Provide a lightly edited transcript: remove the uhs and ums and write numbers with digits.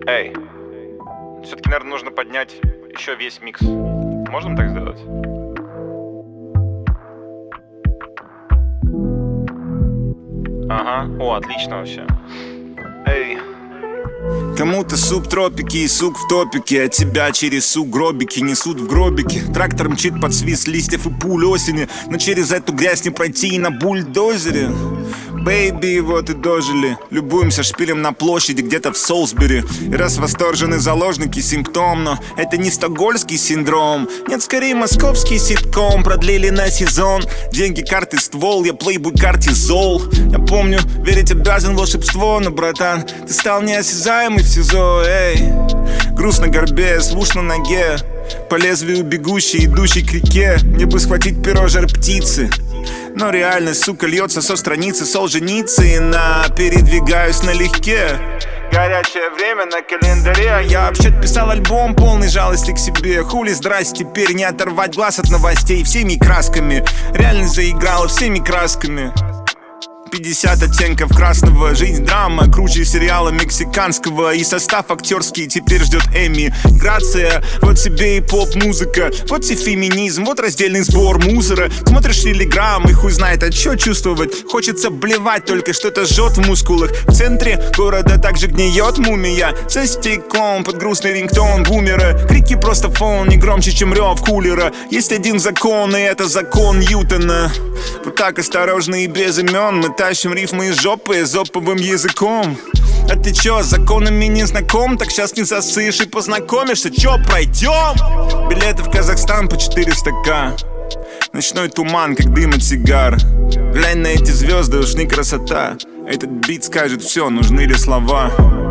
Эй, все-таки, наверное, нужно поднять еще весь микс. Можем так сделать? Ага, о, отлично вообще. Эй. Кому-то субтропики и сук в топике, а тебя через сугробики несут в гробике. Трактор мчит под свист листьев и пуль осени, но через эту грязь не пройти и на бульдозере. Бэйби, вот и дожили. Любуемся шпилем на площади где-то в Солсбери. И раз восторжены заложники симптом, но это не стокгольмский синдром. Нет, скорее московский ситком. Продлили на сезон. Деньги, карты, ствол, я плейбой кортизол. Я помню, верить обязан волшебство, но, братан, ты стал неосязаемый в СИЗО, эй. Груз на горбе, свуш на ноге, по лезвию бегущий, идущий к реке. Мне бы схватить перо жар-птицы, но реальность, сука, льется со страницы Солженицына. Передвигаюсь налегке. Горячее время на календаре. Я вообще-то писал альбом полный жалости к себе. Хули, здрасте, теперь не оторвать глаз от новостей всеми красками. Реальность заиграла всеми красками. 50 оттенков красного. Жизнь драма, круче сериала мексиканского. И состав актерский теперь ждет Эмми. Грация, вот тебе и поп-музыка. Вот тебе феминизм, вот раздельный сбор мусора. Смотришь телеграм и хуй знает, а чё чувствовать. Хочется блевать, только что-то жжет в мускулах. В центре города также гниет мумия. За стеклом под грустный рингтон бумера. Крики просто фон, не громче, чем рев кулера. Есть один закон, и это закон Ньютона. Вот так осторожно и без имен мы тащим рифмы из жопы эзоповым языком. А ты чё, с законами не знаком? Так сейчас не засышь и познакомишься. Чё, пройдем? Билеты в Казахстан по 400к. Ночной туман, как дым от сигар. Глянь на эти звезды, уж не красота. Этот бит скажет все, нужны ли слова.